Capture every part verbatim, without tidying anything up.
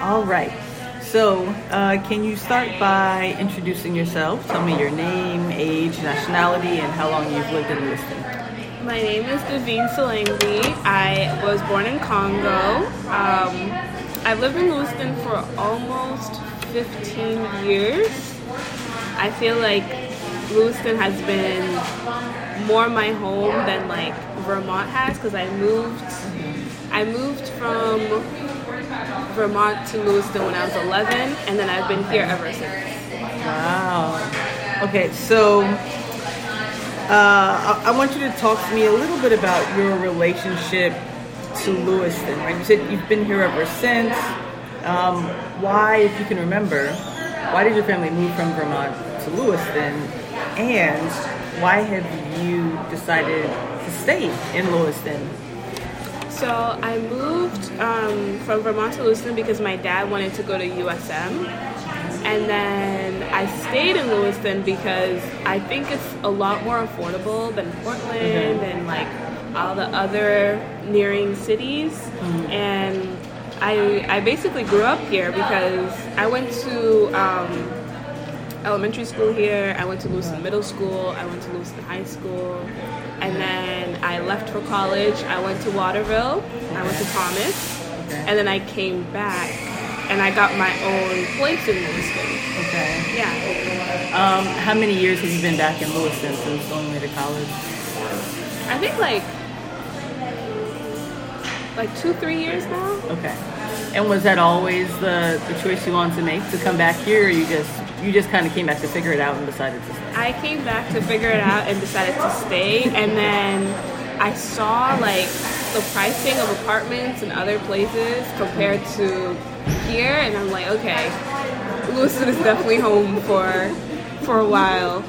All right. So, uh, can you start by introducing yourself? Tell me your name, age, nationality, and how long you've lived in Lewiston. My name is Davine Salengri. I was born in Congo. Um, I've lived in Lewiston for almost fifteen years. I feel like Lewiston has been more my home than like Vermont has because I moved. I moved from Vermont to Lewiston when I was eleven, and then I've been here ever since. Wow. Okay, so uh, I, I want you to talk to me a little bit about your relationship to Lewiston. Right? You said you've been here ever since. Um, why, if you can remember, why did your family move from Vermont to Lewiston, and why have you decided to stay in Lewiston? So I moved um, from Vermont to Lewiston because my dad wanted to go to U S M. And then I stayed in Lewiston because I think it's a lot more affordable than Portland and like all the other nearing cities. Mm-hmm. And I I basically grew up here because I went to um, elementary school here, I went to Lewiston Middle School, I went to Lewiston High School, and then I left for college. I went to Waterville, I went to Thomas, and then I came back and I got my own place in Lewiston. Okay. Yeah. Um, how many years have you been back in Lewiston since going away to college? I think like like two, three years now. Okay. And was that always the, the choice you wanted to make, to come back here, or you just you just kind of came back to figure it out and decided to stay? I came back to figure it out and decided to stay, and then I saw like the pricing of apartments in other places compared to here, and I'm like, okay, Lewiston is definitely home for for a while.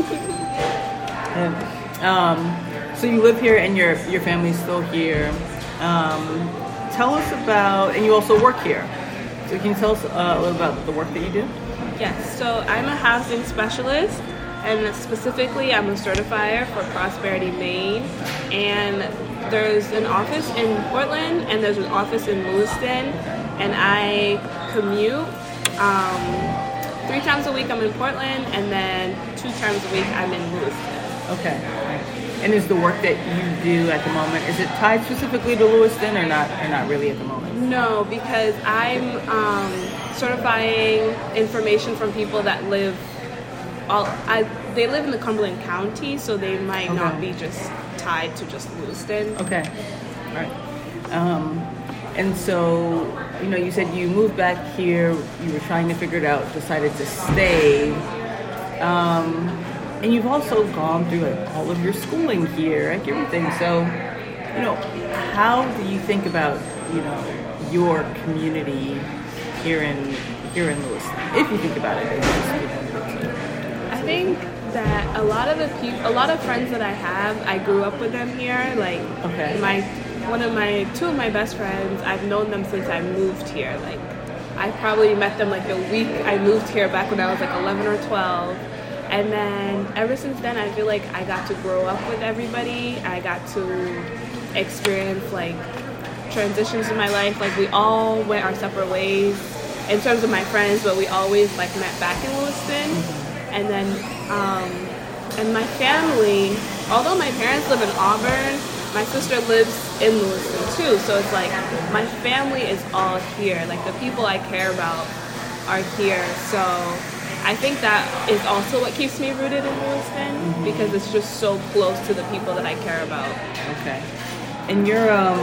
And, um, so you live here, and your your family's still here. Um, tell us about, and you also work here. So can you tell us uh, a little about the work that you do? Yes, so I'm a housing specialist, and specifically I'm a certifier for Prosperity Maine. And there's an office in Portland, and there's an office in Lewiston, and I commute. Um, three times a week I'm in Portland, and then two times a week I'm in Lewiston. Okay. And is the work that you do at the moment, is it tied specifically to Lewiston, or not, or not really at the moment? No, because I'm um, certifying information from people that live all. I they live in the Cumberland County, so they might Okay. not be just tied to just Lewiston. Okay, all right. Um, and so, you know, you said you moved back here. You were trying to figure it out. Decided to stay. Um, and you've also gone through like all of your schooling here, like everything. So, you know, how do you think about, you know, your community here in here in Lewiston, if you think about it? I think that a lot of the people, a lot of friends that I have, I grew up with them here. Like, Okay. my one of my two of my best friends, I've known them since I moved here. Like, I probably met them like the week I moved here, back when I was like eleven or twelve. And then ever since then, I feel like I got to grow up with everybody. I got to experience like transitions in my life. Like, we all went our separate ways in terms of my friends, but we always like met back in Lewiston. And then, um, and my family, although my parents live in Auburn, my sister lives in Lewiston too. So it's like my family is all here. Like, the people I care about are here. So I think that is also what keeps me rooted in Lewiston, mm-hmm. because it's just so close to the people that I care about. Okay. And you're, um,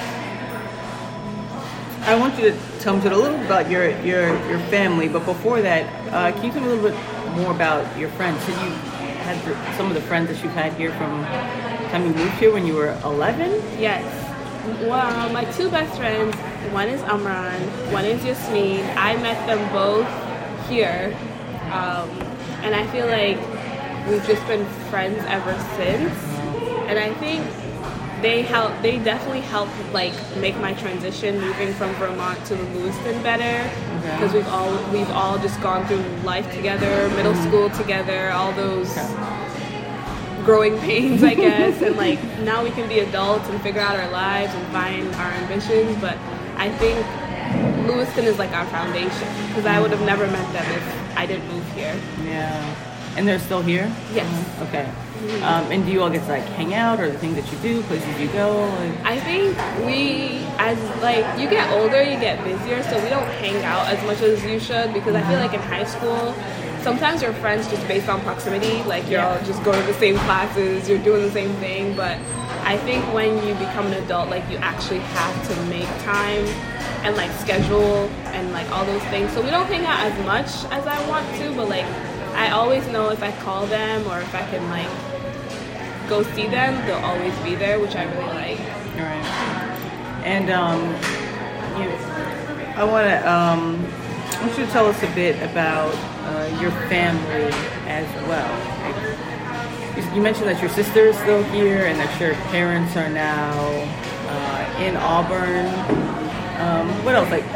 I want you to tell me a little bit about your, your, your family, but before that, uh, can you tell me a little bit more about your friends? So you had the, some of the friends that you've had here from the time you moved here when you were eleven? Yes. Well, my two best friends, one is Amran, one is Yasmin. I met them both here. Um, and I feel like we've just been friends ever since. And I think they help. They definitely helped like make my transition moving from Vermont to Lewiston better, because okay. we've all we've all just gone through life together, middle school together, all those okay. growing pains, I guess, and like now we can be adults and figure out our lives and find our ambitions. But I think Lewiston is like our foundation, because I would have never met them if I didn't move here. Yeah. And they're still here? Yes. Okay. Um, and do you all get to like hang out, or the things that you do, places you go? Like... I think we, as like you get older, you get busier, so we don't hang out as much as you should, because I feel like in high school, sometimes you're friends just based on proximity, like you're Yeah. all just going to the same classes, you're doing the same thing, but I think when you become an adult, like you actually have to make time and like schedule and like all those things. So we don't hang out as much as I want to, but like I always know if I call them or if I can like go see them, they'll always be there, which I really like. All right. And um, you, I want to um, I want you to tell us a bit about uh, your family as well. Like, you, you mentioned that your sister is still here and that your parents are now uh, in Auburn. Um, what else? Like,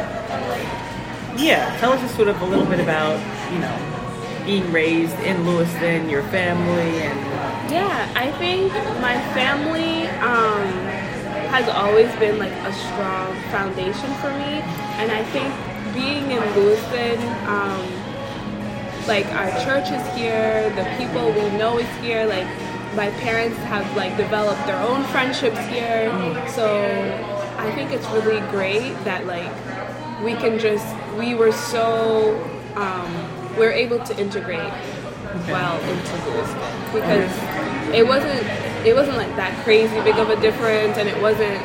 yeah, tell us just sort of a little bit about, you know, being raised in Lewiston, your family, and yeah, I think my family um, has always been like a strong foundation for me, and I think being in Lewiston, um, like our church is here, the people we know is here, like my parents have like developed their own friendships here, so I think it's really great that like we can just we were so um, we're able to integrate okay. well into Lewiston, because okay. it wasn't it wasn't like that crazy big of a difference, and it wasn't,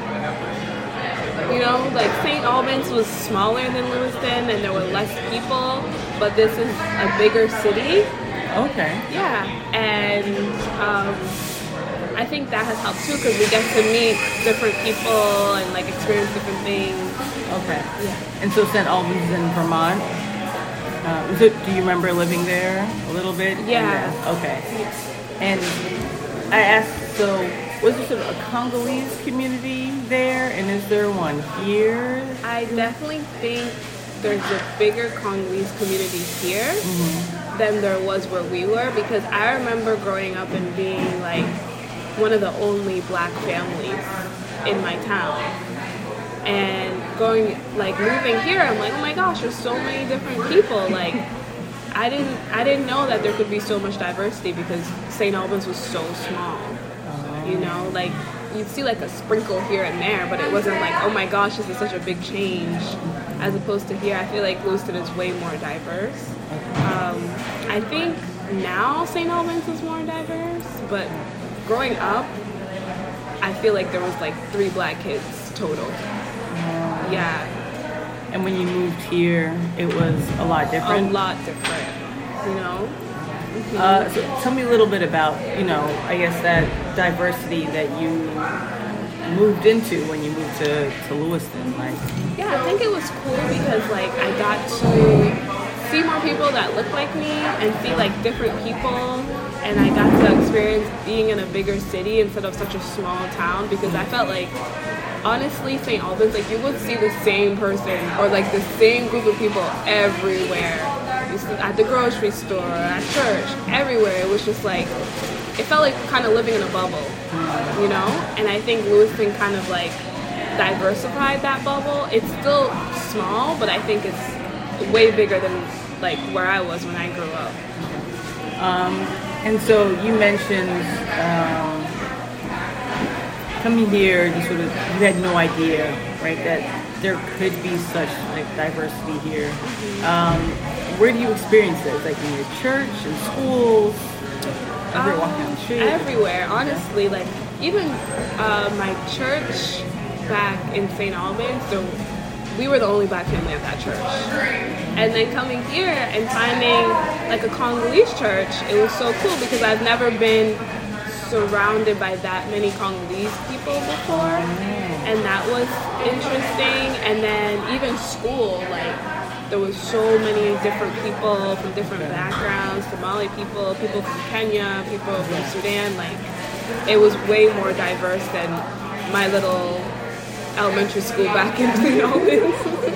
you know, like Saint Albans was smaller than Lewiston and there were less people, but this is a bigger city. Okay. Yeah, and um, I think that has helped too, because we get to meet different people and like experience different things. Okay. Yeah. And so Saint Albans is in Vermont. Uh, is it, do you remember living there a little bit? Yeah. yeah. Okay. And I asked, so was there sort of a Congolese community there, and is there one here? I definitely think there's a bigger Congolese community here mm-hmm. than there was where we were, because I remember growing up and being like one of the only black families in my town. And going, like, moving here, I'm like, oh my gosh, there's so many different people. Like, I didn't, I didn't know that there could be so much diversity, because Saint Albans was so small. You know, like you'd see like a sprinkle here and there, but it wasn't like, oh my gosh, this is such a big change. As opposed to here, I feel like Lewiston is way more diverse. Um, I think now Saint Albans is more diverse, but growing up, I feel like there was like three black kids total. Yeah. And when you moved here, it was a lot different? A lot different, you know? Mm-hmm. Uh, so tell me a little bit about, you know, I guess that diversity that you moved into when you moved to, to Lewiston. Like, yeah, I think it was cool because, like, I got to see more people that look like me and see, like, different people. And I got to experience being in a bigger city instead of such a small town, because I felt like, honestly, Saint Albans, like, you would see the same person or, like, the same group of people everywhere. At the grocery store, at church, everywhere. It was just like, it felt like kind of living in a bubble, you know? And I think Lewiston kind of like diversified that bubble. It's still small, but I think it's way bigger than like where I was when I grew up. Um, and so you mentioned um, coming here, you sort of, you had no idea, right, that there could be such like diversity here. Um, where do you experience this? Like in your church, in schools, everywhere, um, walking down the street? Everywhere, honestly. Like even uh, my church back in Saint Albans, so we were the only black family at that church. And then coming here and finding like a Congolese church, it was so cool because I've never been surrounded by that many Congolese people before, and that was interesting. And then even school, like there was so many different people from different backgrounds, Somali people, people from Kenya, people from Sudan. Like it was way more diverse than my little elementary school back in Saint Albans.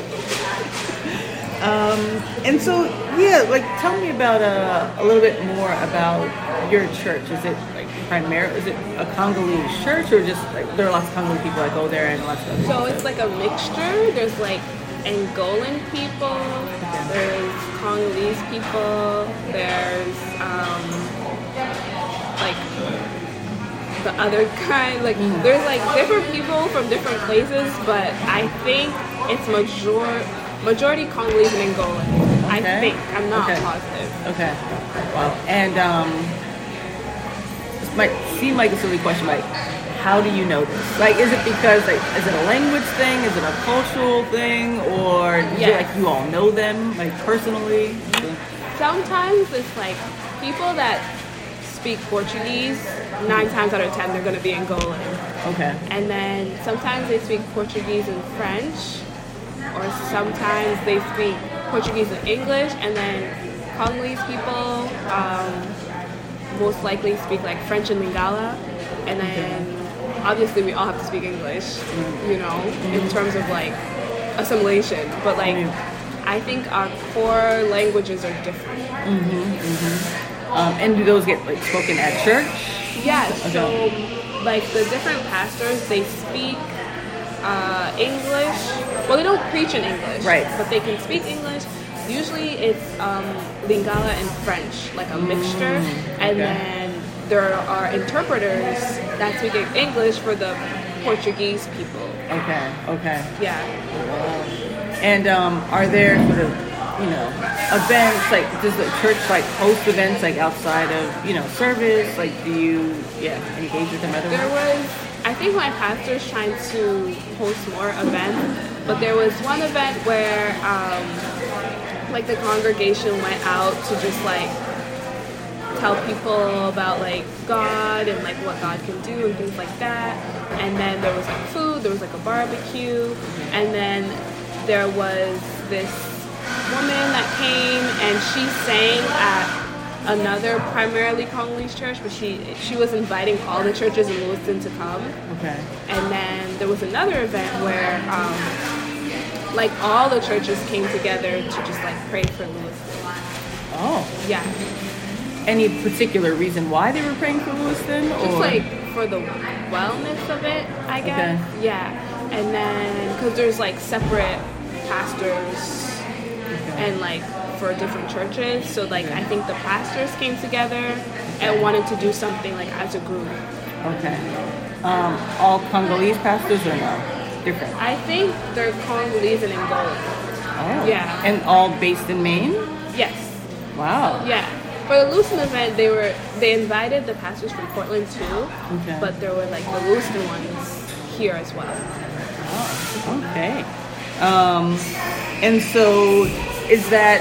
um, and so, yeah, like tell me about uh, a little bit more about your church. Is it like primarily, is it a Congolese church, or just like there are lots of Congolese people that go there and lots of So it's like a mixture. There's like Angolan people, there's Congolese people, there's um, like the other kind, like mm. there's like different people from different places, but I think it's major majority Congolese and Angolan. Okay. I think. I'm not okay. positive. Okay. Wow. And um, this might seem like a silly question, like, how do you know this? Like, is it because, like, is it a language thing? Is it a cultural thing? Or is yes. it like you all know them, like, personally? Sometimes it's like people that speak Portuguese, nine times out of ten, they're going to be Angolan. Okay. And then sometimes they speak Portuguese and French, or sometimes they speak Portuguese and English, and then Congolese people um, most likely speak like French and Lingala, and then okay. obviously we all have to speak English, mm-hmm. you know, mm-hmm. in terms of like assimilation, but like mm-hmm. I think our core languages are different. Mm-hmm. Mm-hmm. Um, and do those get like spoken at church? Yes. Okay. So like the different pastors, they speak uh, English. Well, they don't preach in English, right? But they can speak English. Usually it's um, Lingala and French, like a mixture, mm, and okay. then there are interpreters that speak English for the Portuguese people. Okay. Okay. Yeah. And um, are there sort of, you know, events, like, does the church, like, host events, like, outside of, you know, service? Like, do you, yeah, engage with them otherwise? There was, I think my pastor's trying to host more events, but there was one event where, um, like, the congregation went out to just, like, tell people about, like, God and, like, what God can do and things like that. And then there was, like, food, there was, like, a barbecue, and then there was this woman that came and she sang at another primarily Congolese church, but she she was inviting all the churches in Lewiston to come. Okay. And then there was another event where um, like all the churches came together to just like pray for Lewiston. Oh. Yeah. Any particular reason why they were praying for Lewiston? Just or? like for the wellness of it, I guess. Okay. Yeah. And then because there's like separate pastors and like for different churches, so like I think the pastors came together and wanted to do something like as a group. Okay. Um, all Congolese pastors or no? Different? I think they're Congolese and Angolan. Oh. Yeah. And all based in Maine? Yes. Wow. Yeah. For the Lewiston event, they were they invited the pastors from Portland too, okay. But there were like the Lewiston ones here as well. Oh. Okay. Um, and so, is that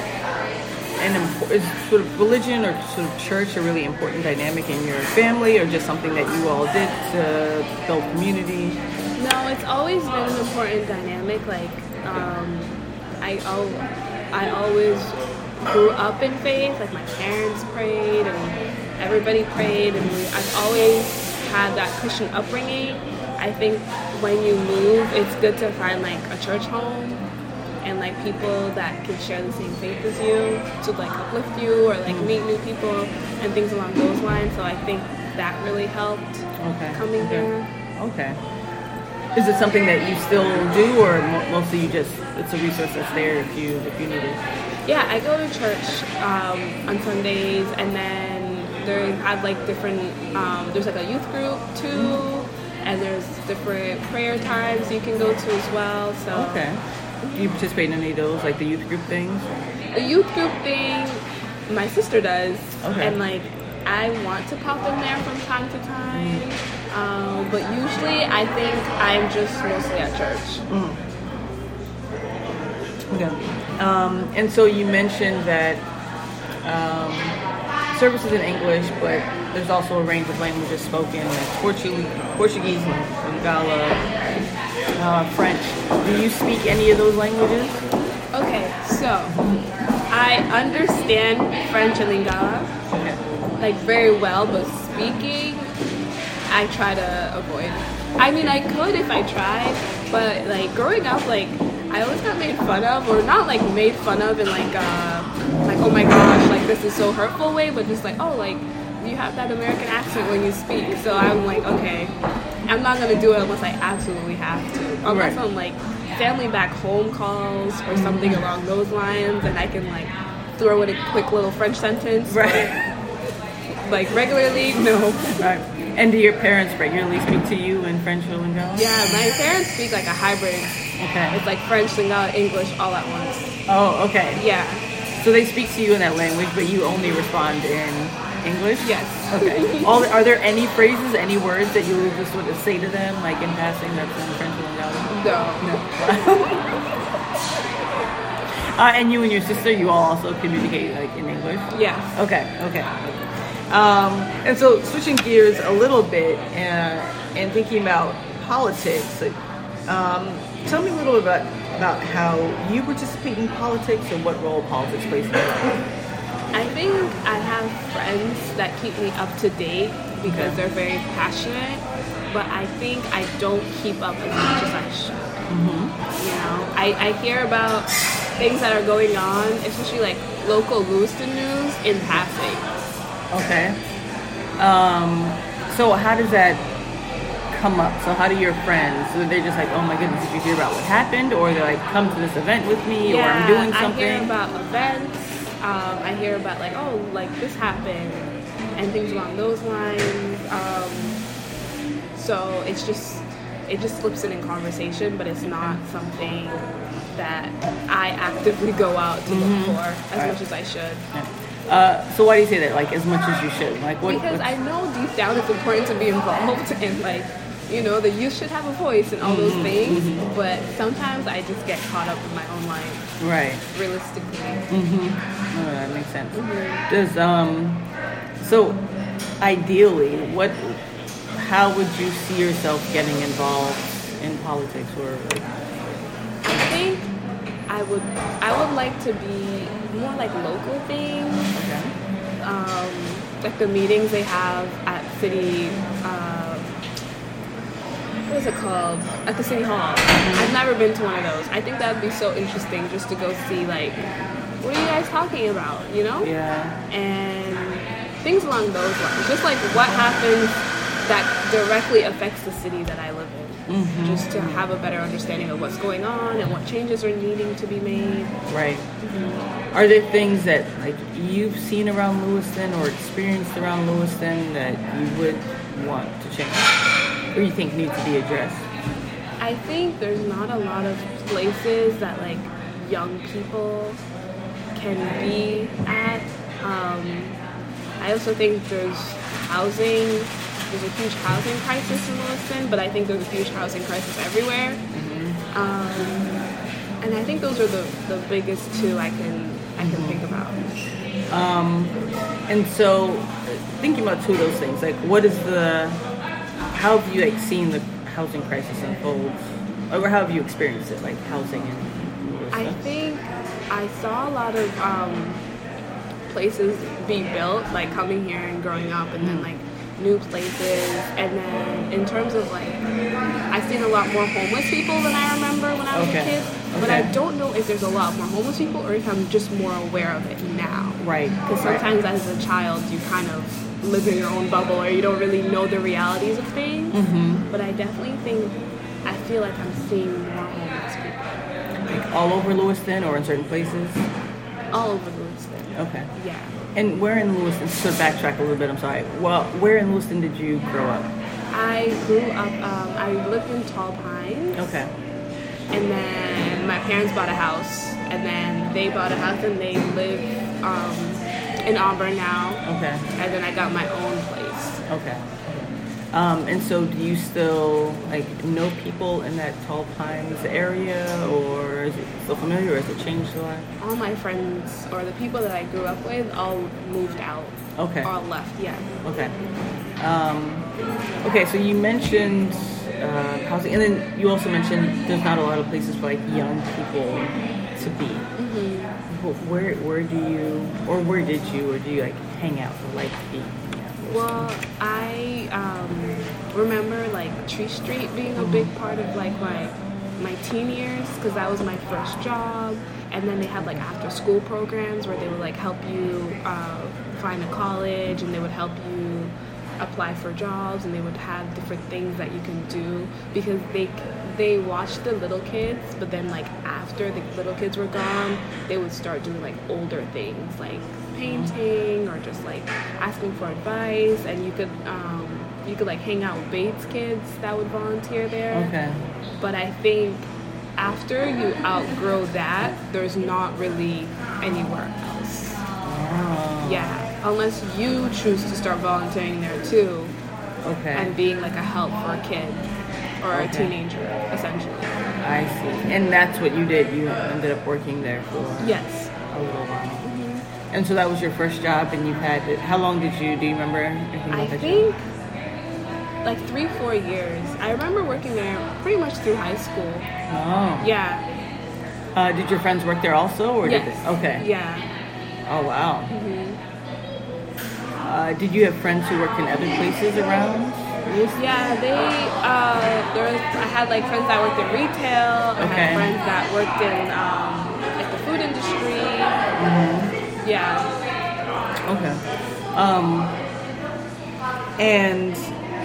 an is sort of religion or sort of church a really important dynamic in your family, or just something that you all did to build community? No, it's always been an important dynamic. Like, um, I al- I always grew up in faith. Like my parents prayed, and everybody prayed, and we, I've always had that Christian upbringing. I think when you move, it's good to find like a church home and like people that can share the same faith as you to like uplift you or like meet new people and things along those lines. So I think that really helped okay. coming okay. here. Okay. Is it something that you still do, or mostly you just it's a resource that's there if you if you need it? Yeah, I go to church um, on Sundays, and then they have like different. Um, there's like a youth group too. And there's different prayer times you can go to as well. So okay. Do you participate in any of those, like the youth group things? The youth group thing, my sister does. Okay. And like, I want to pop in there from time to time. Mm. Um, but usually, I think I'm just mostly at church. Mm. Okay. Um, and so you mentioned that um, services in English, but there's also a range of languages spoken, like Portuguese, Portuguese, Lingala, uh, French. Do you speak any of those languages? Okay, so I understand French and Lingala, okay. like very well, but speaking, I try to avoid. I mean, I could if I tried, but like growing up, like I always got made fun of, or not like made fun of in like, uh, like oh my gosh, like this is so hurtful way, but just like oh like. You have that American accent when you speak, so I'm like, okay, I'm not gonna do it unless I absolutely have to, unless right. I'm like family back home calls or something Mm-hmm. along those lines, and I can like throw in a quick little French sentence. Right. But, like regularly, no. Right. And do your parents regularly speak to you in French or Lingala? Yeah, my parents speak like a hybrid. Okay. It's like French, Lingala, English all at once. Oh, okay. Yeah. So they speak to you in that language, but you only respond in English? Yes. Okay. All, are there any phrases, any words that you would just sort of say to them, like in passing, that's in French or Lingala? No. uh, and you and your sister, you all also communicate like in English? Yes. Okay, okay. Um, and so switching gears a little bit and, and thinking about politics, like, um, tell me a little bit about, about how you participate in politics and what role politics plays in your life. I think I have friends that keep me up to date because Okay. they're very passionate, but I think I don't keep up as much as I should. Mm-hmm. You know, I, I hear about things that are going on, especially like local Lewiston news in passing. Okay. Um, so how does that come up? So how do your friends, so they're just like, oh my goodness, did you hear about what happened? Or they're like, come to this event with me, or I'm doing something? I hear about events. Um, I hear about like, oh, like this happened, and things along those lines. Um, so it's just, it just slips in in conversation, but it's not something that I actively go out to Mm-hmm. look for as Right. much as I should. Yeah. Uh, so why do you say that? Like as much as you should? Like what? Because what's- I know deep down it's important to be involved and like, you know, the youth should have a voice and all those Mm-hmm. things, but sometimes I just get caught up in my own life, Right. realistically. Mm-hmm. Oh, that makes sense. Mm-hmm. Does um, so ideally, what? How would you see yourself getting involved in politics, or like, I think I would I would like to be more like local things, okay, um, like the meetings they have at city. Uh, what is it called? At the city hall. I've never been to one of those. I think that'd be so interesting just to go see like, what are you guys talking about? You know? yeah, And things along those lines. Just like what happens that directly affects the city that I live in. Mm-hmm. Just to have a better understanding of what's going on and what changes are needing to be made. right. Are there things that like you've seen around Lewiston or experienced around Lewiston that you would want to change, or you think need to be addressed? I think there's not a lot of places that like young people can be at. Um, I also think there's housing. There's a huge housing crisis in Lewiston, but I think there's a huge housing crisis everywhere. Mm-hmm. Um, and I think those are the, the biggest two I can I can think about. Um, and so, thinking about two of those things, like what is the, how have you like seen the housing crisis unfold, or how have you experienced it, like housing in Lewiston? I think I saw a lot of um, places being built, like coming here and growing up, and then like new places. And then in terms of like, I've seen a lot more homeless people than I remember when I was Okay. a kid. But Okay. I don't know if there's a lot more homeless people or if I'm just more aware of it now. Right. Because right. sometimes as a child you kind of live in your own bubble or you don't really know the realities of things. Mm-hmm. But I definitely think, I feel like I'm seeing more homeless people. Like all over Lewiston or in certain places? All over Lewiston. Okay. Yeah. And where in Lewiston, so backtrack a little bit, I'm sorry. Well, where in Lewiston did you grow up? I grew up, um, I lived in Tall Pines. Okay. And then my parents bought a house. And then they bought a house and they live um, in Auburn now. Okay. And then I got my own place. Okay. Um, and so do you still like know people in that Tall Pines area, or is it still familiar, or has it changed a lot? All my friends, or the people that I grew up with, all moved out. Okay. All left, yeah. Okay. Um, okay, so you mentioned uh, housing, and then you also mentioned there's not a lot of places for like young people to be. Mm-hmm. Well, Where where do you, or where did you, or do you like hang out or like to be? Well, I um, remember like Tree Street being a big part of like my my teen years because that was my first job. And then they had like after school programs where they would like help you uh, find a college, and they would help you apply for jobs, and they would have different things that you can do because they they watched the little kids, but then like after the little kids were gone, they would start doing like older things like painting or just like asking for advice, and you could um, you could like hang out with Bates kids that would volunteer there. Okay. But I think after you outgrow that, there's not really anywhere else. Oh. Yeah, unless you choose to start volunteering there too. Okay. And being like a help for a kid or a Okay. teenager, essentially. I see. And that's what you did. You ended up working there for Yes. a little while. Mm-hmm. And so that was your first job, and you've had it. How long did you, do you remember anything about I that think job? like three, four years. I remember working there pretty much through high school. Oh. Yeah. Uh, did your friends work there also? Or Yes. Did they? Okay. Yeah. Oh, wow. hmm Uh, did you have friends who worked in other places around? Lewiston? Yeah, they, uh, there was, I had like friends that worked in retail. I Okay. had friends that worked in um, like the food industry. Mm-hmm. Yeah. Okay. Um, and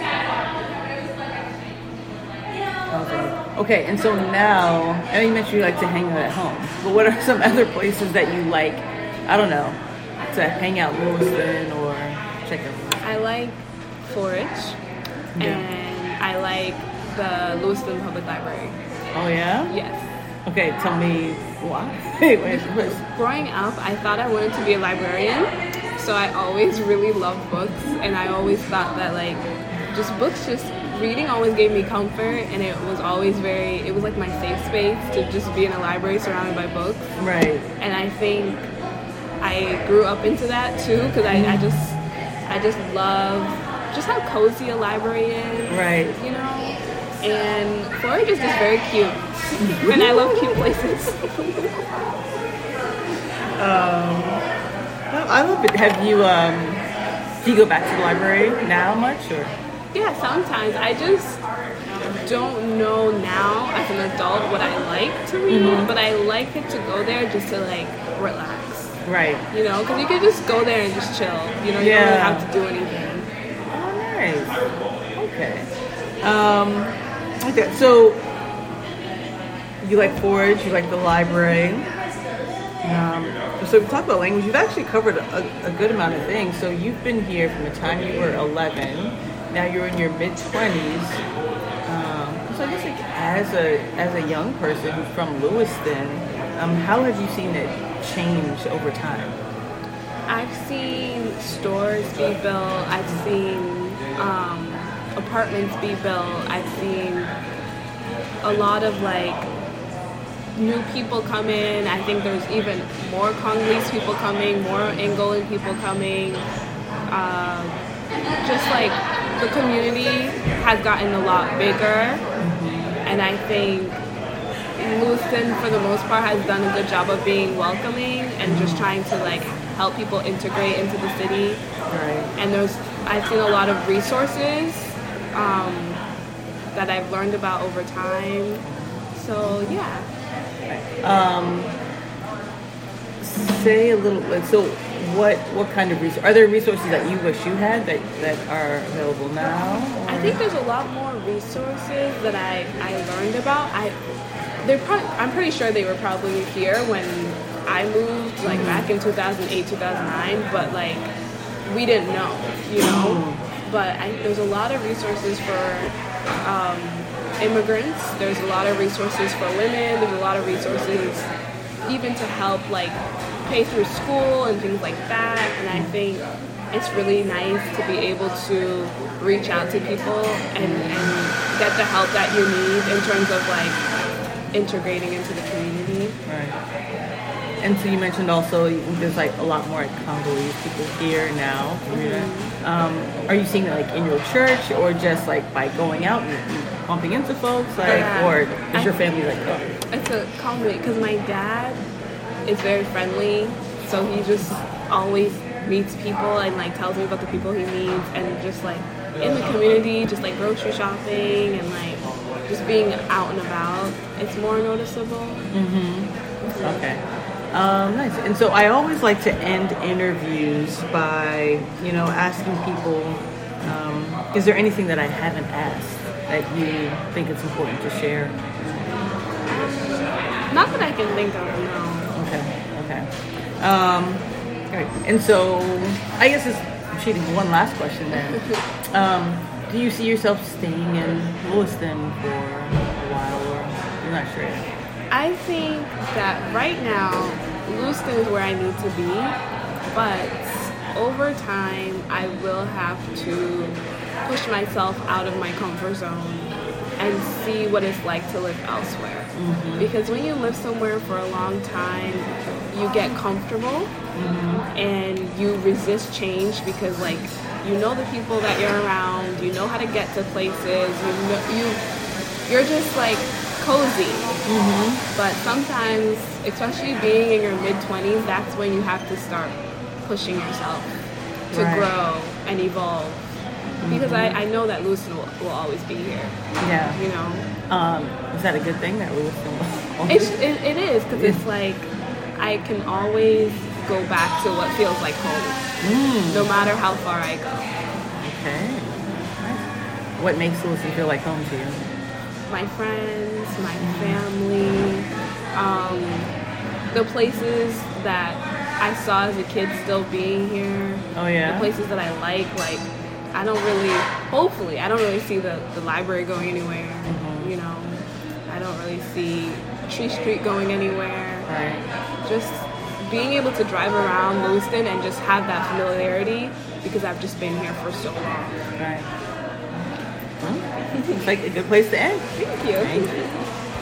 okay, and so now, I know you mentioned you like to hang out at home, but what are some other places that you like? I don't know, to hang out in Lewiston or check out? I like Forage, Yeah. and I like the Lewiston Public Library. Oh yeah. Yes. Okay, tell me why. Wait, wait, wait. Growing up, I thought I wanted to be a librarian, so I always really loved books, and I always thought that like just books, just reading always gave me comfort, and it was always very, it was like my safe space to just be in a library surrounded by books. Right. And I think I grew up into that too, because I, I just I just love just how cozy a library is. Right. You know? And Forage is just very cute. And I love cute places. Um, I love it. Have you, um, do you go back to the library now much, or? Yeah, sometimes. I just don't know now as an adult what I like to read, Mm-hmm. but I like it to go there just to like relax. Right. You know, because you can just go there and just chill. You know, you Yeah. don't really have to do anything. Oh, nice. Okay. Um, okay. So you like Forage, you like the library. Um, so we talked about language. You've actually covered a, a good amount of things. So you've been here from the time you were eleven. Now you're in your mid twenties. Um, so I guess like as a as a young person who's from Lewiston, um, how have you seen it change over time? I've seen stores be built. I've seen um, apartments be built. I've seen a lot of like new people come in. I think there's even more Congolese people coming, more Angolan people coming. Uh, just like the community has gotten a lot bigger, and I think Lewiston, for the most part, has done a good job of being welcoming and just trying to like help people integrate into the city. Right. And there's, I've seen a lot of resources um, that I've learned about over time. So yeah. Um, say a little. Like, so, what what kind of resources? Are there resources that you wish you had that, that are available now? Or? I think there's a lot more resources that I, I learned about. I they're probably, I'm pretty sure they were probably here when I moved, like back in two thousand eight, two thousand nine. But like we didn't know, you know. But I, there's a lot of resources for um, immigrants. There's a lot of resources for women. There's a lot of resources even to help like pay through school and things like that. And I think it's really nice to be able to reach out to people and, and get the help that you need in terms of like integrating into the community. Right. And so you mentioned also there's like a lot more like Congolese people here now. Mm-hmm. Um, are you seeing it like in your church or just like by going out and, and bumping into folks? Like, Yeah. or is I- your family like, oh, It's a combination because my dad is very friendly, so he just always meets people and like tells me about the people he meets, and just like in the community, just like grocery shopping and like just being out and about, it's more noticeable. okay. Um, nice. And so I always like to end interviews by, you know, asking people, um, is there anything that I haven't asked? that you think it's important to share? Not that I can think of, no. Okay, okay. Um, all right. And so, I guess it's cheating. One last question then. Um, do you see yourself staying in Lewiston for a while, or you're not sure yet? I think that right now, Lewiston is where I need to be, but over time, I will have to push myself out of my comfort zone and see what it's like to live elsewhere. Mm-hmm. Because when you live somewhere for a long time, you get comfortable mm-hmm. and you resist change because, like, you know the people that you're around, you know how to get to places, you know, you you're just like cozy. Mm-hmm. But sometimes, especially being in your mid twenties, that's when you have to start pushing yourself to right. grow and evolve. Because mm-hmm. I, I know that Lewiston will, will always be here. Yeah. You know? Um, is that a good thing that Lewiston will always it's, it, it is, because it's like I can always go back to what feels like home. Mm. No matter how far I go. Okay. Nice. What makes Lewiston feel like home to you? My friends, my family, um, the places that I saw as a kid still being here. Oh, yeah? The places that I like, like, I don't really, hopefully, I don't really see the, the library going anywhere, mm-hmm. you know. I don't really see Tree Street going anywhere. Right. Just being able to drive around Lewiston and just have that familiarity because I've just been here for so long. Right. Well, it's like a good place to end. Thank you. Thank you.